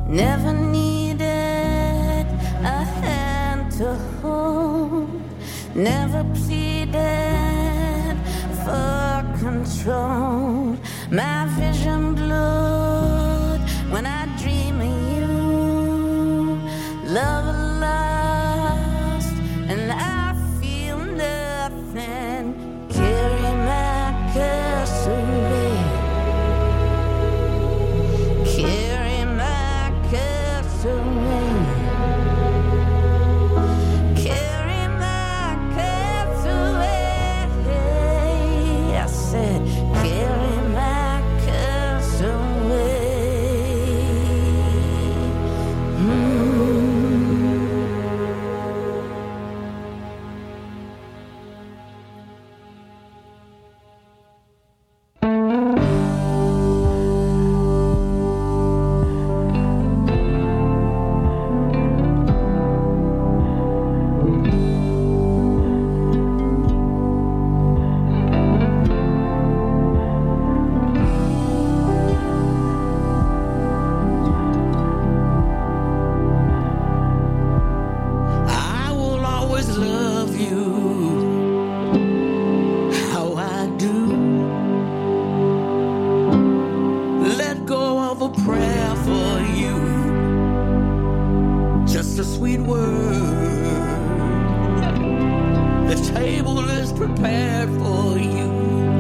Never needed a hand to hold, never pleaded for control. My vision blurred when I dream of you. Love lost and I feel nothing. Carry my curse away. Carry my curse away. Carry my curse away. I said, carry my curse away. I will always love you how I do. Let go of a prayer for you. Just a sweet word. The table is prepared for you.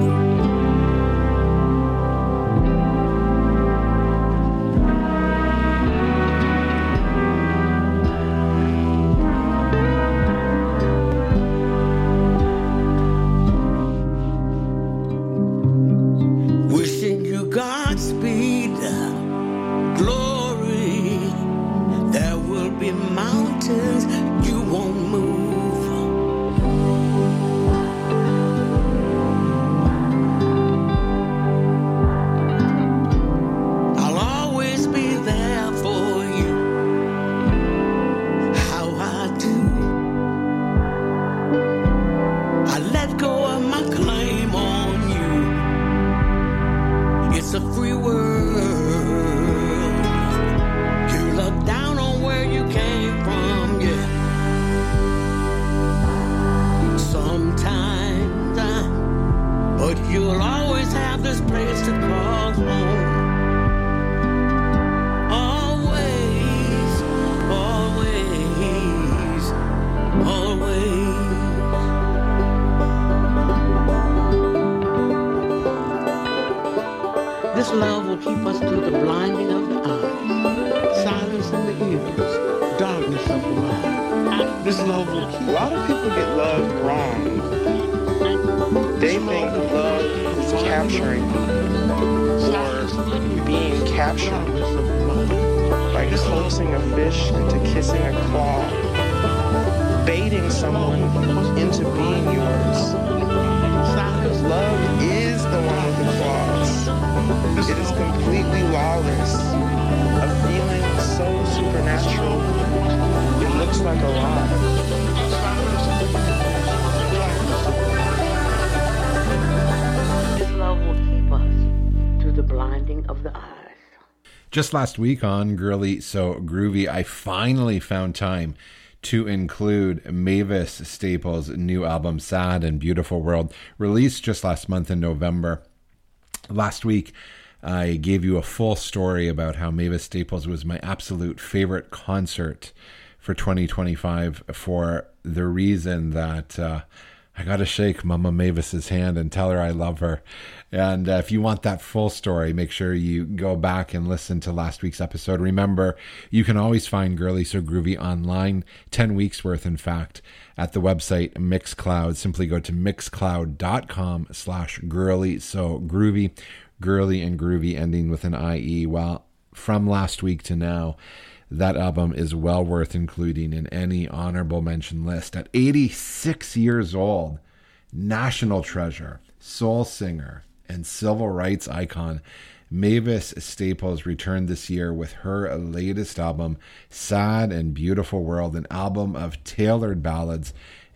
Wishing you Godspeed, glory. There will be mountains you won't move. I'll always be there for you, how I do. I let go of my claim on you. It's a free world. You look down on where you came from, yeah. Sometimes, but you'll always have this place to call home. Always, always, always. This love will keep us through the blinding of the eyes, silence in the ears, darkness of the mind. This love will keep. A lot of people get love wrong. They think love is capturing or being captured, like coaxing a fish into kissing a claw, baiting someone into being yours. Love is the one with the claws. It is completely lawless, a feeling so supernatural, it looks like a lie. This love will keep us through the blinding of the eyes. Just last week on Girly So Groovy, I finally found time to include Mavis Staples' new album, Sad and Beautiful World, released just last month in November. Last week, I gave you a full story about how Mavis Staples was my absolute favorite concert for 2025 for the reason that I got to shake Mama Mavis's hand and tell her I love her. And if you want that full story, make sure you go back and listen to last week's episode. Remember, you can always find Girly So Groovy online, 10 weeks worth, in fact, at the website Mixcloud. Simply go to mixcloud.com/girly so groovy, girly and groovy ending with an IE. Well, from last week to now, that album is well worth including in any honorable mention list. At 86 years old, national treasure, soul singer, and civil rights icon, Mavis Staples returned this year with her latest album, Sad and Beautiful World, an album of tailored ballads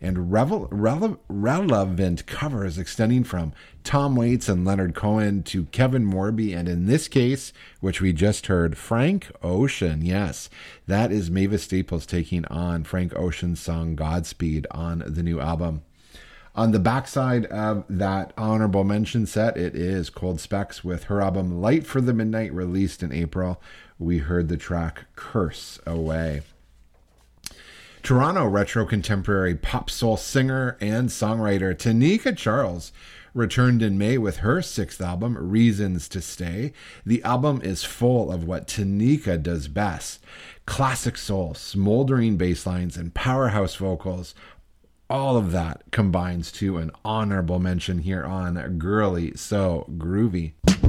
and relevant covers extending from Tom Waits and Leonard Cohen to Kevin Morby, and in this case, which we just heard, Frank Ocean. Yes, that is Mavis Staples taking on Frank Ocean's song Godspeed on the new album. On the backside of that honorable mention set, it is Cold Specs with her album Light for the Midnight, released in April. We heard the track Curse Away. Toronto retro contemporary pop soul singer and songwriter Tanika Charles returned in May with her 6th album, Reasons to Stay. The album is full of what Tanika does best: classic soul, smoldering bass lines, and powerhouse vocals. All of that combines to an honorable mention here on Girly So Groovy.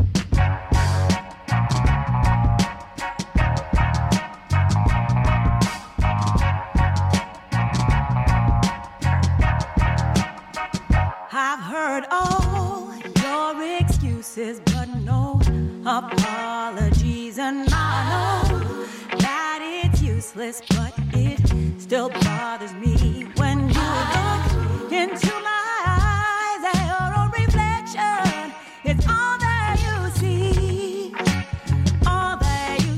I've heard all your excuses, but no apologies. And I know that it's useless, but it still bothers me when you look into my eyes and your reflection is all that you see. All that you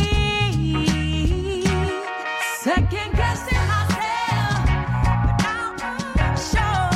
see. Second guessing myself, but now I'm sure.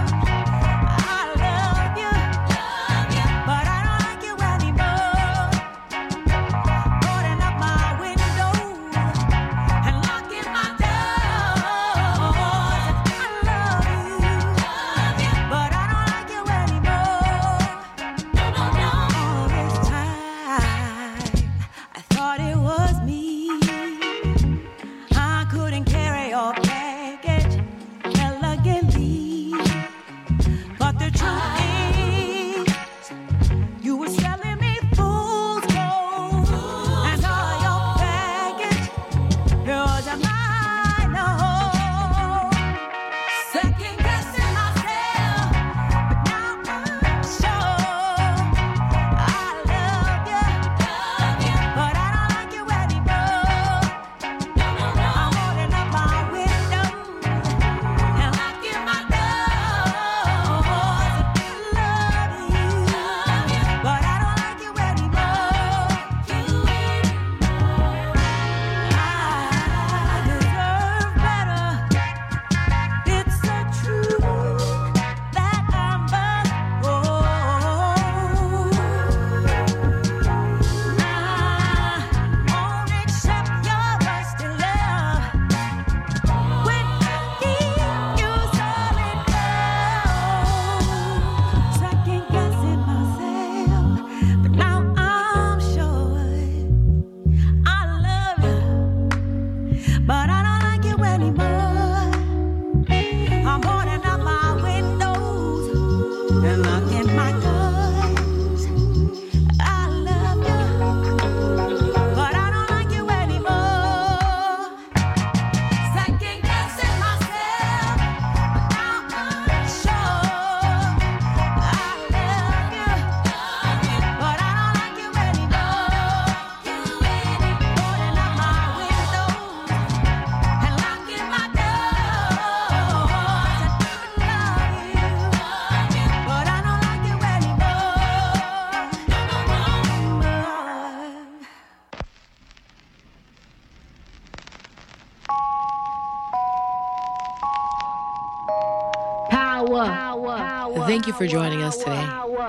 Thank you for joining us today.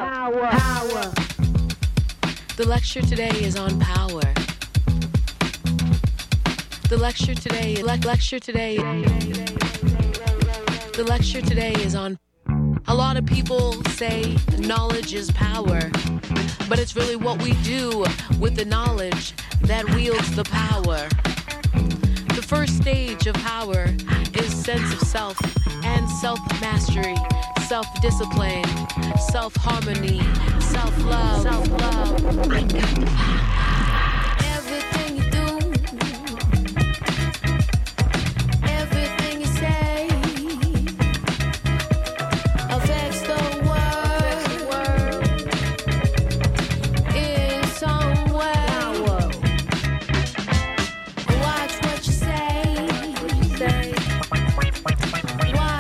The lecture today is on power. The lecture today is on. A lot of people say knowledge is power, but it's really what we do with the knowledge that wields the power. The first stage of power is sense of self and self-mastery, self-discipline, self-harmony, self-love. Everything you do, everything you say, affects the world in some way. Watch what you say. Watch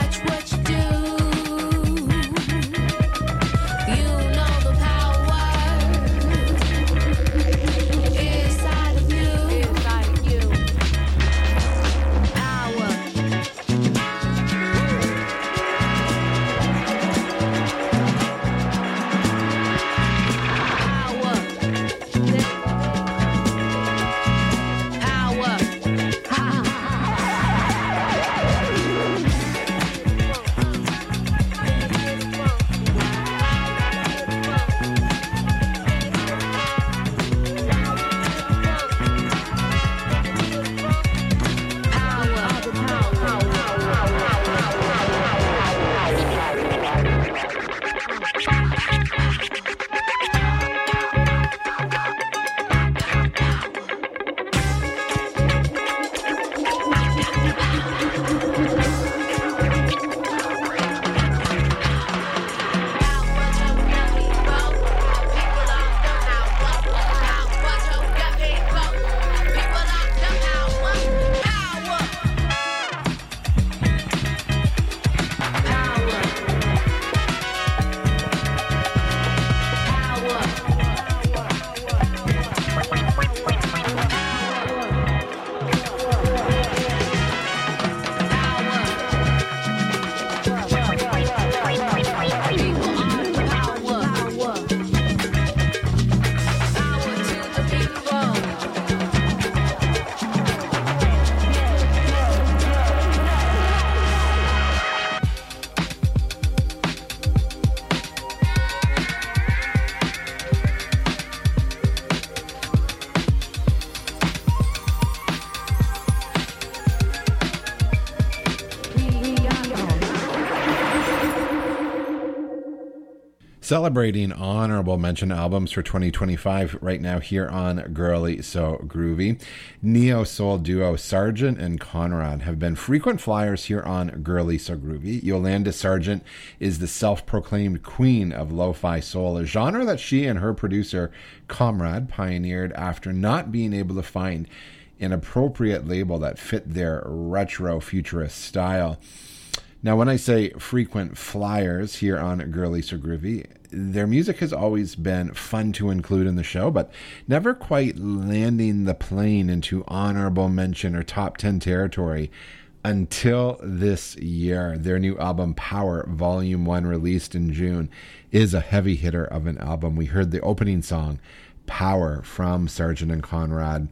Celebrating honorable mention albums for 2025 right now here on Girly So Groovy. Neo-soul duo Sargent and Conrad have been frequent flyers here on Girly So Groovy. Yolanda Sargent is the self-proclaimed queen of lo-fi soul, a genre that she and her producer Conrad pioneered after not being able to find an appropriate label that fit their retro futurist style. Now, when I say frequent flyers here on Girly So Groovy, their music has always been fun to include in the show, but never quite landing the plane into honorable mention or top 10 territory until this year. Their new album, Power, Volume 1, released in June, is a heavy hitter of an album. We heard the opening song, Power, from Sargent and Conrad.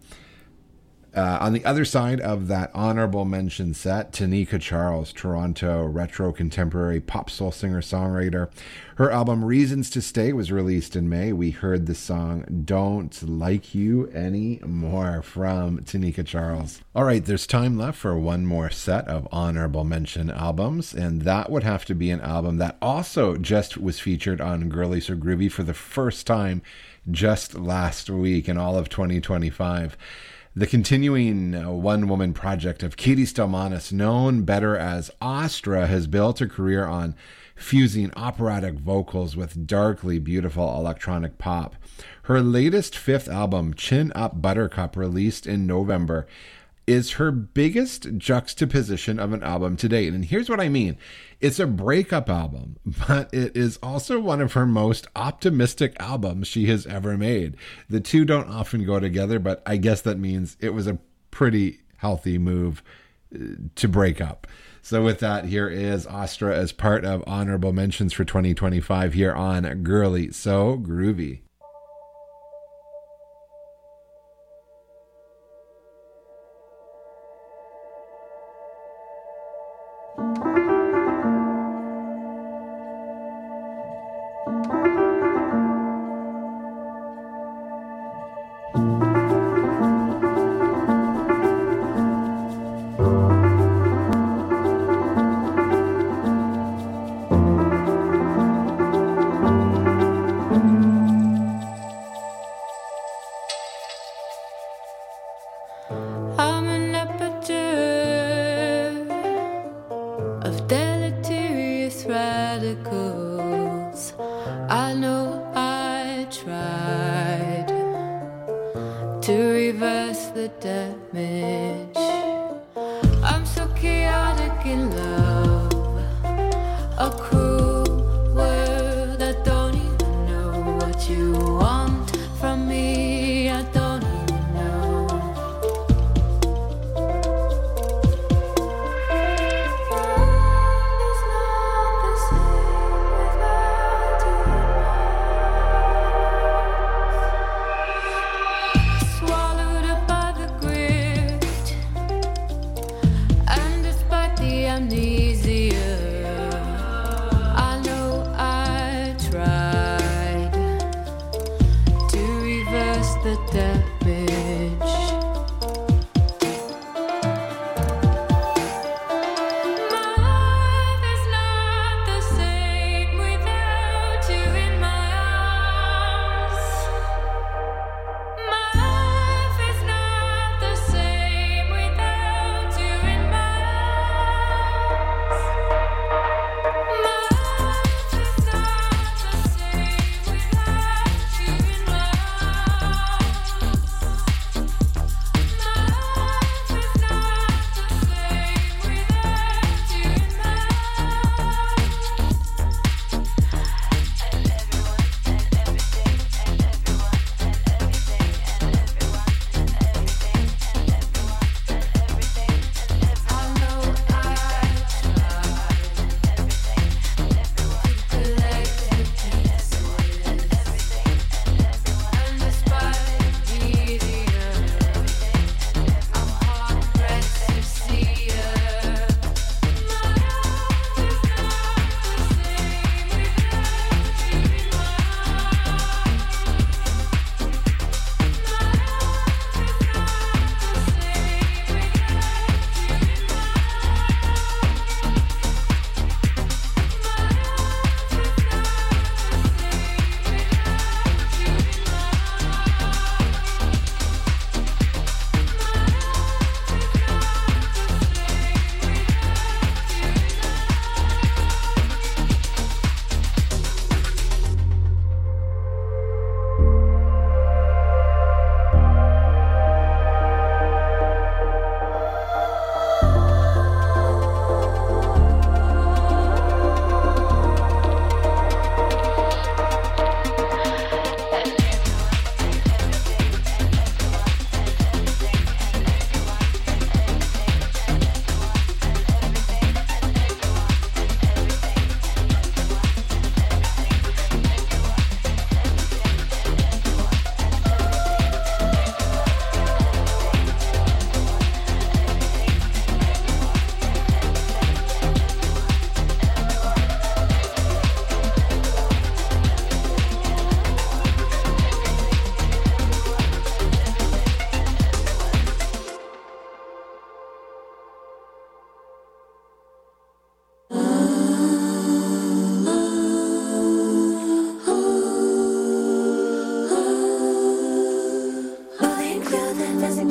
On the other side of that honorable mention set, Tanika Charles, Toronto retro contemporary pop soul singer-songwriter. Her album Reasons to Stay was released in May. We heard the song Don't Like You Anymore from Tanika Charles. All right, there's time left for one more set of honorable mention albums, and that would have to be an album that also just was featured on Girly So Groovy for the first time just last week in all of 2025. The continuing one-woman project of Katie Stelmanis, known better as Astra, has built a career on fusing operatic vocals with darkly beautiful electronic pop. Her latest fifth album, Chin Up Buttercup, released in November, is her biggest juxtaposition of an album to date. And here's what I mean. It's a breakup album, but it is also one of her most optimistic albums she has ever made. The two don't often go together, but I guess that means it was a pretty healthy move to break up. So with that, here is Astra as part of honorable mentions for 2025 here on Girly So Groovy. Amnesia, I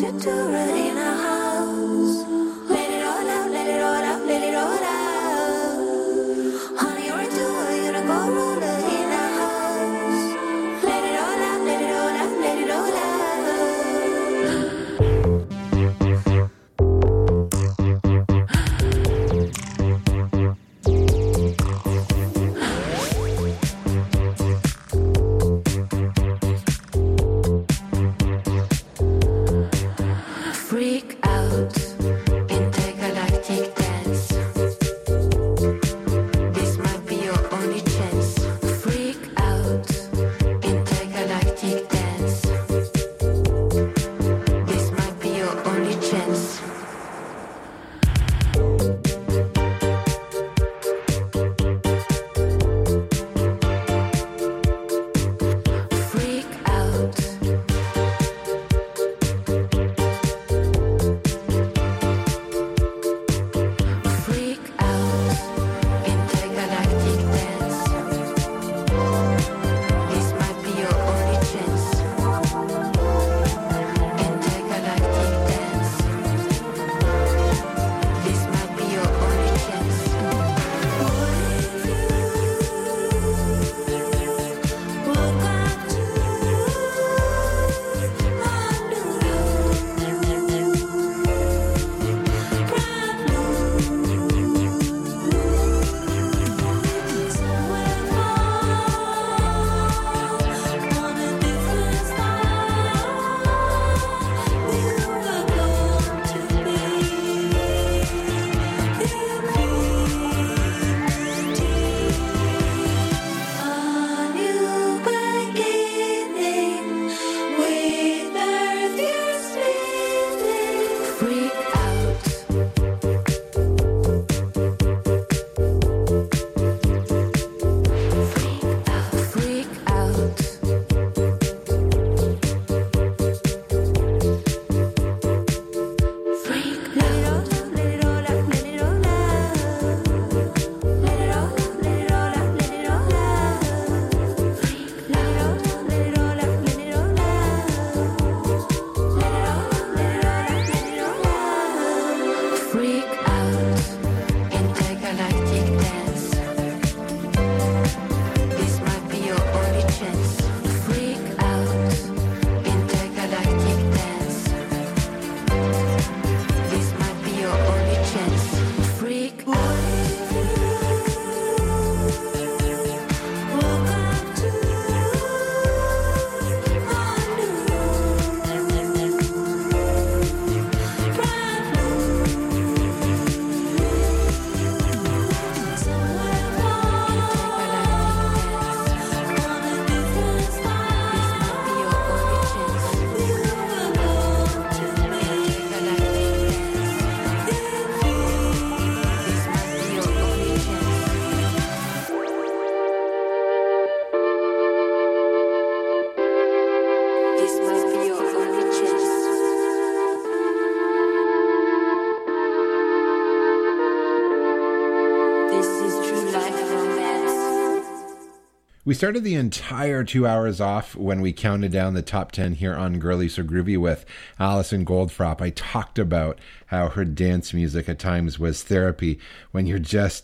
We started the entire 2 hours off when we counted down the top 10 here on Girly So Groovy with Alison Goldfrapp. I talked about how her dance music at times was therapy when you're just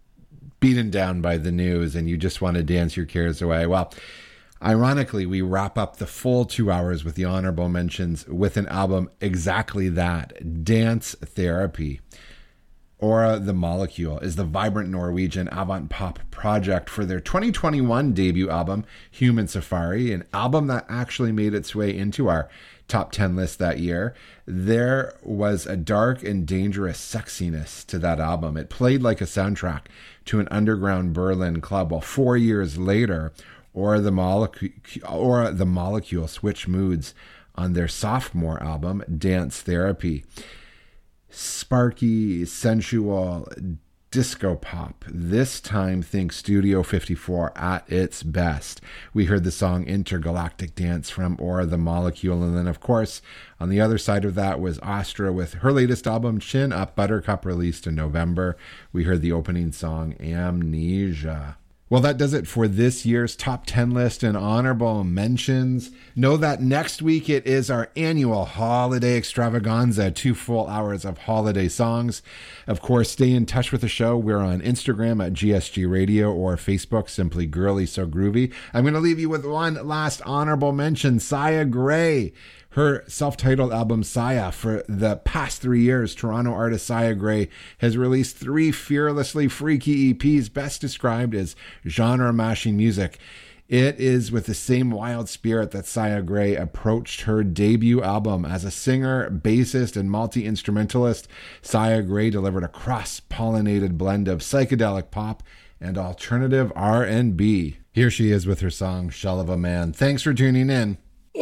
beaten down by the news and you just want to dance your cares away. Well, ironically, we wrap up the full 2 hours with the honorable mentions with an album exactly that, Dance Therapy. Aura the Molecule is the vibrant Norwegian avant-pop project for their 2021 debut album, Human Safari, an album that actually made its way into our top 10 list that year. There was a dark and dangerous sexiness to that album. It played like a soundtrack to an underground Berlin club, while 4 years later, Aura the Molecule switched moods on their sophomore album, Dance Therapy. Sparky, sensual, disco pop. This time, think Studio 54 at its best. We heard the song Intergalactic Dance from Aura the Molecule. And then, of course, on the other side of that was Astra with her latest album, Chin Up Buttercup, released in November. We heard the opening song, Amnesia. Well, that does it for this year's top 10 list and honorable mentions. Know that next week it is our annual holiday extravaganza, 2 full hours of holiday songs. Of course, stay in touch with the show. We're on Instagram at GSG Radio or Facebook, simply Girly So Groovy. I'm going to leave you with one last honorable mention, Saya Gray. Her self-titled album, Saya, for the past 3 years, Toronto artist Saya Gray has released 3 fearlessly freaky EPs, best described as genre-mashing music. It is with the same wild spirit that Saya Gray approached her debut album. As a singer, bassist, and multi-instrumentalist, Saya Gray delivered a cross-pollinated blend of psychedelic pop and alternative R&B. Here she is with her song, Shell of a Man. Thanks for tuning in.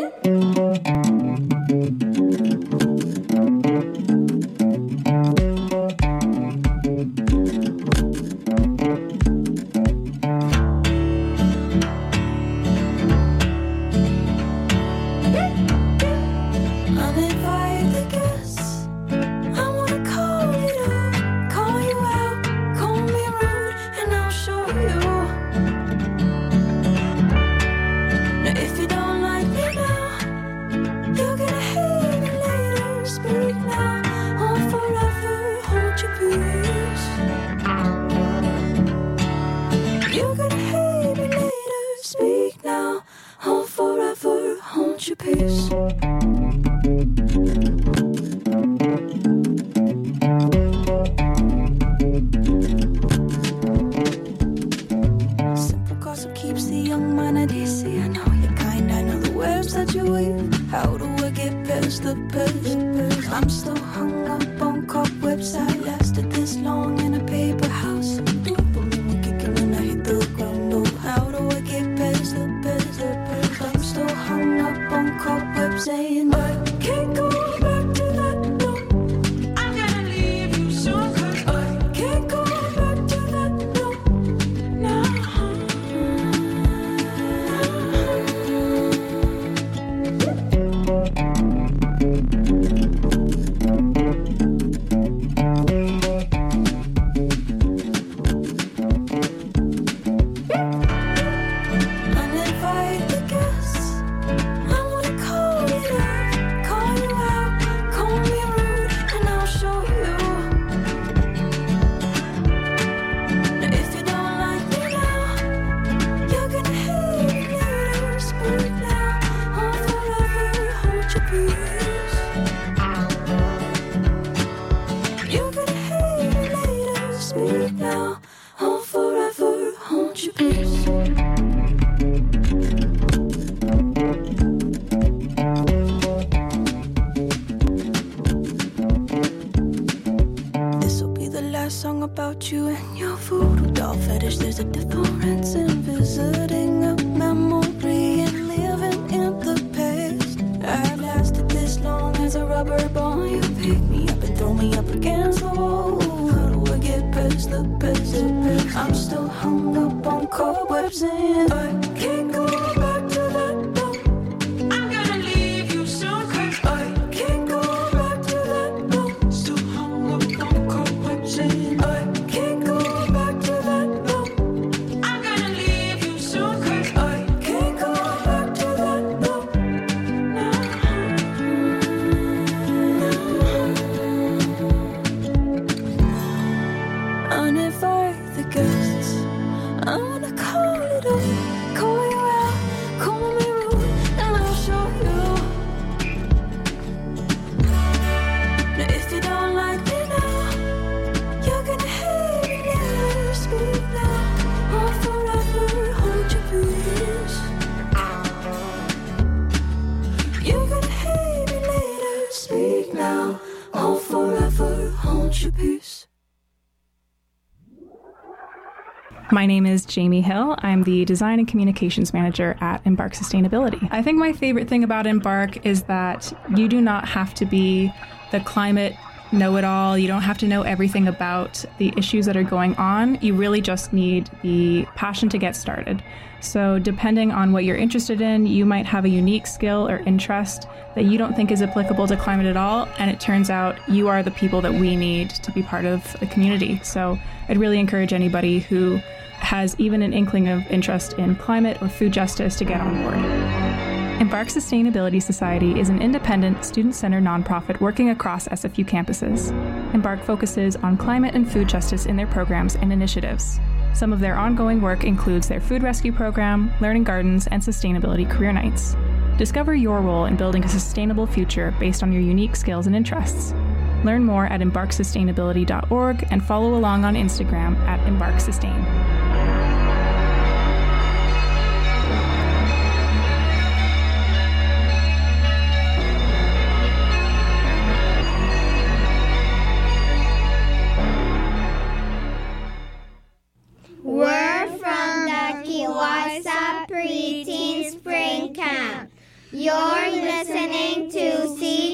My name is Jamie Hill. I'm the Design and Communications Manager at Embark Sustainability. I think my favorite thing about Embark is that you do not have to be the climate know it all. You don't have to know everything about the issues that are going on. You really just need the passion to get started. So depending on what you're interested in, you might have a unique skill or interest that you don't think is applicable to climate at all, and it turns out you are the people that we need to be part of the community. So I'd really encourage anybody who has even an inkling of interest in climate or food justice to get on board. Embark Sustainability Society is an independent, student-centered nonprofit working across SFU campuses. Embark focuses on climate and food justice in their programs and initiatives. Some of their ongoing work includes their food rescue program, learning gardens, and sustainability career nights. Discover your role in building a sustainable future based on your unique skills and interests. Learn more at embarksustainability.org and follow along on Instagram at embarksustain. We're from the Kiwasa Preteen Spring Camp. You're listening to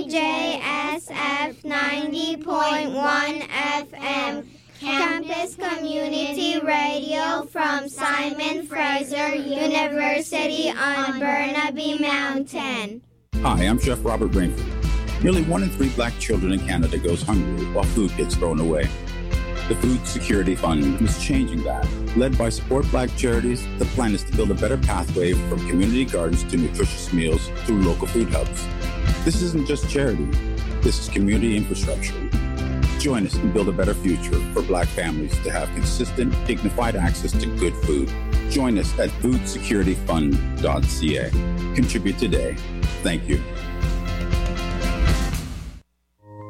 CJSF 90.1 FM, Campus Community Radio from Simon Fraser University on Burnaby Mountain. Hi, I'm Chef Robert Rainford. Nearly 1 in 3 black children in Canada goes hungry while food gets thrown away. The Food Security Fund is changing that. Led by Support Black Charities, the plan is to build a better pathway from community gardens to nutritious meals through local food hubs. This isn't just charity. This is community infrastructure. Join us and build a better future for black families to have consistent, dignified access to good food. Join us at foodsecurityfund.ca. Contribute today. Thank you.